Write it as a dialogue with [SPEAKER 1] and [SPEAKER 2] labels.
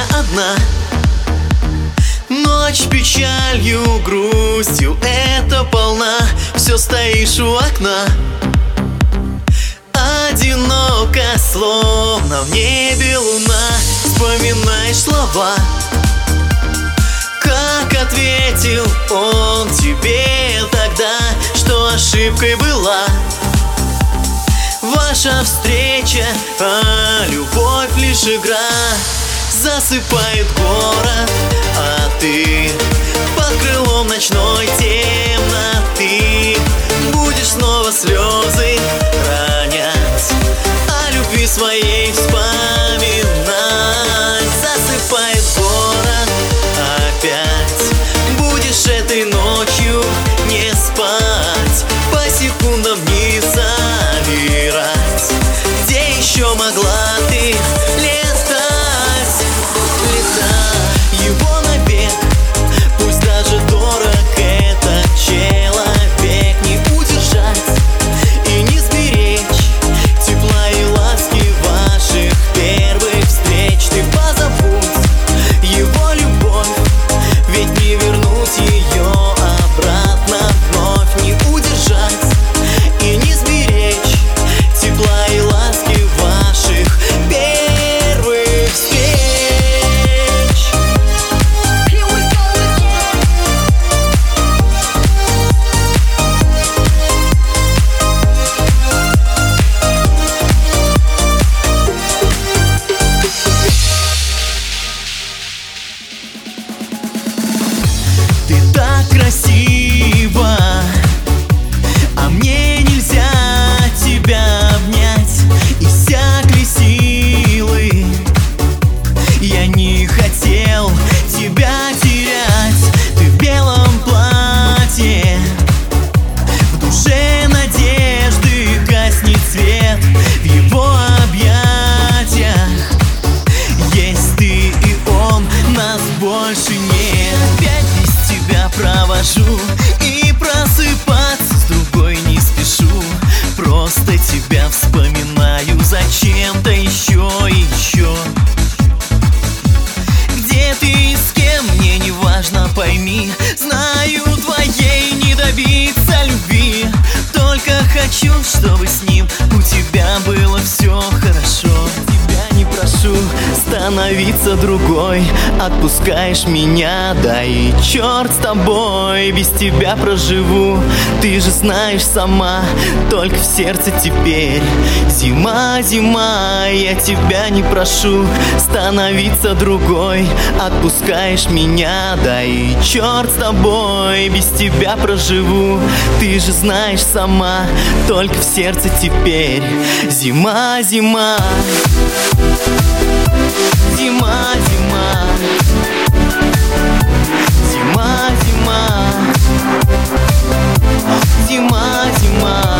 [SPEAKER 1] одна. Ночь печалью, грустью это полна. Все стоишь у окна, одиноко, словно в небе луна. Вспоминаешь слова, как ответил он тебе тогда, что ошибкой была ваша встреча, а любовь лишь игра. Засыпает город, а ты под крылом ночной темноты будешь снова слезы ронять, о любви своей вспоминать. Засыпает город опять, будешь этой ночью не спать, по секундам не собирать, где еще могла ты его навек. Пусть даже дорог этот человек, не удержать и не сберечь тепла и ласки ваших первых встреч. Ты позабудь его любовь, ведь не вернуть ее обратно вновь. Не удержать и не сберечь тепла и ласки ваших первых встреч. Ты так красива, а мне нельзя тебя обнять. Иссякли силы, я не хотел тебя терять. Ты в белом платье, в душе надежды гаснет свет. В его объятиях есть ты и он, нас больше нет. Опять без тебя провожу и просыпаться с другой не спешу. Просто тебя вспоминаю зачем-то еще и еще. Где ты и с кем, мне не важно, пойми. Знаю, твоей не добиться любви, только хочу, чтобы с ним у тебя было все хорошо. Тебя не прошу становиться другой, отпускаешь меня, да и черт с тобой. Без тебя проживу, ты же знаешь сама, только в сердце теперь зима, зима. Я тебя не прошу становиться другой, отпускаешь меня, да и черт с тобой. Без тебя проживу, ты же знаешь сама, только в сердце теперь зима, зима. Зима, зима. Зима, зима. Зима, зима.